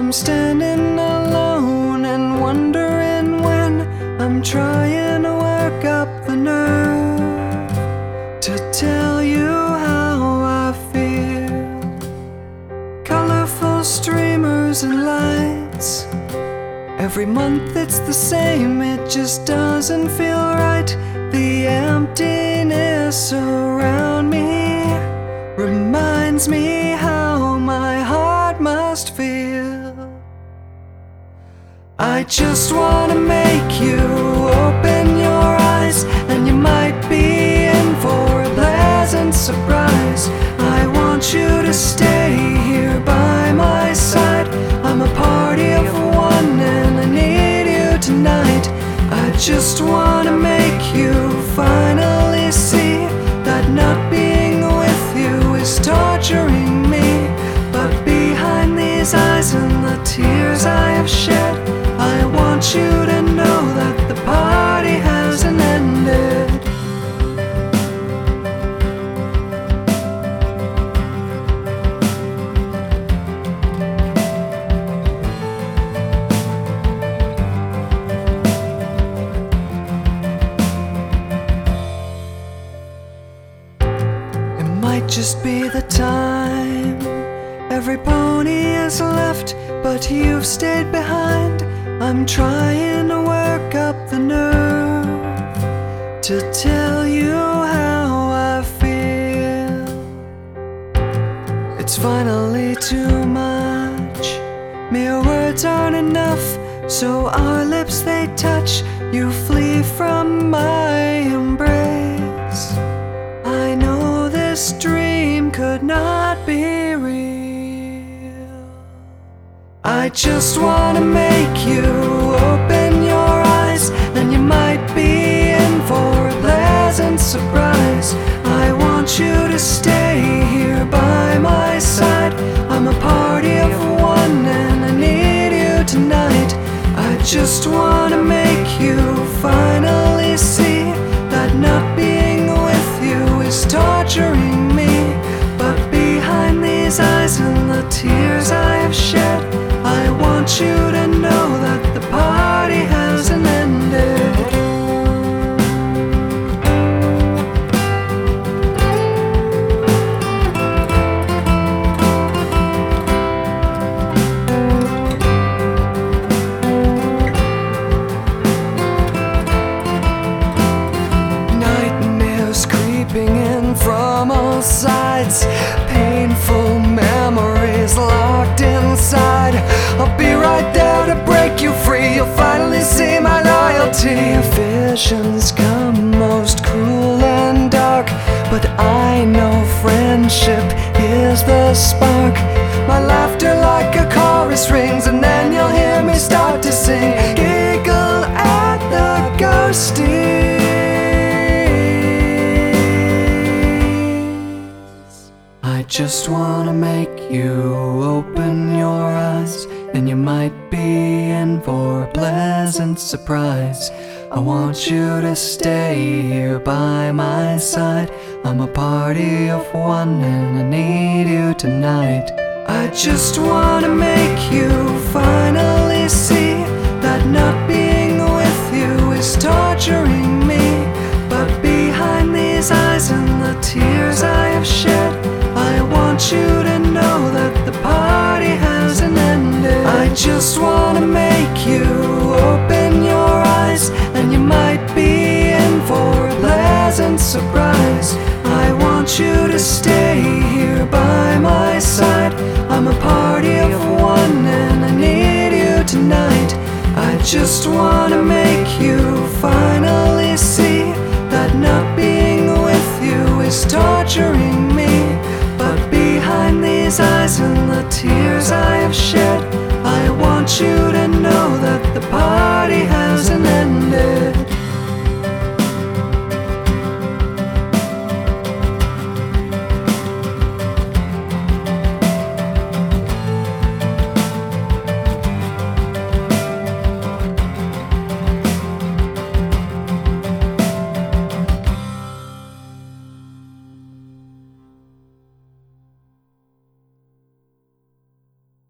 I'm standing alone and wondering when I'm trying to work up the nerve to tell you how I feel. Colorful streamers and lights, every month it's the same, it just doesn't feel right. The emptiness around me reminds me how my heart must feel. I just wanna make you open your eyes, and you might be in for a pleasant surprise. I want you to stay here by my side. I'm a party of one and I need you tonight. I just wanna make you finally see that not being with you is torturing me. But behind these eyes and the tears I have shed, I want you to know that the party hasn't ended. Might just be the time. Every pony has left, but you've stayed behind. I'm trying to work up the nerve to tell you how I feel. It's finally too much. Mere words aren't enough, so our lips they touch. You flee from my embrace. I know this dream could not be real. I just wanna make you open your eyes, and you might be in for a pleasant surprise. I want you to stay here by my side. I'm a party of one and I need you tonight. I just wanna make you finally see that not being with you is torturing me. But behind these eyes and the tears I have shed, I want you to know that the party hasn't ended. From all sides, painful memories locked inside. I'll be right there to break you free. You'll finally see my loyalty. Visions come most cruel and dark, but I know friendship is the spark. My laughter like a chorus rings, and then you'll hear me start to sing. Giggle at the ghosties. I just wanna make you open your eyes, and you might be in for a pleasant surprise. I want you to stay here by my side. I'm a party of one and I need you tonight. I just wanna make you finally see that not being with you is torturing me. But behind these eyes and the tears I have shed, I want you to know that the party hasn't ended. I just wanna make you open your eyes, and you might be in for a pleasant surprise. I want you to stay here by my side. I'm a party of one and I need you tonight. I just wanna make you finally see that not being with you is torturing me. But behind these eyes and the tears I have shed,